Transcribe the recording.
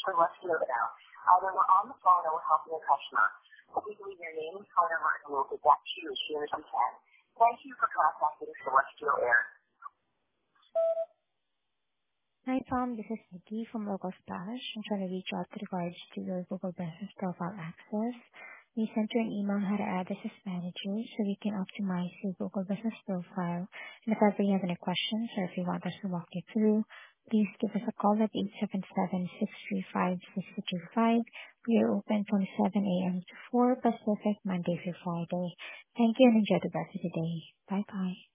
for let's do it now. Either we're on the phone or we're helping a customer. Please leave your name and phone number and we'll get back to you as soon as we can. Thank you for contacting Celestial Air. Hi, Tom. This is Nikki from Local Splash. I'm trying to reach out with regards to your Google Business Profile access. We sent you an email on how to add this as manager so we can optimize your Google Business Profile. And if ever you have any questions or if you want us to walk you through, please give us a call at 877-635-6225. We are open from 7 a.m. to 4 Pacific, Monday through Friday. Thank you and enjoy the rest of the day. Bye-bye.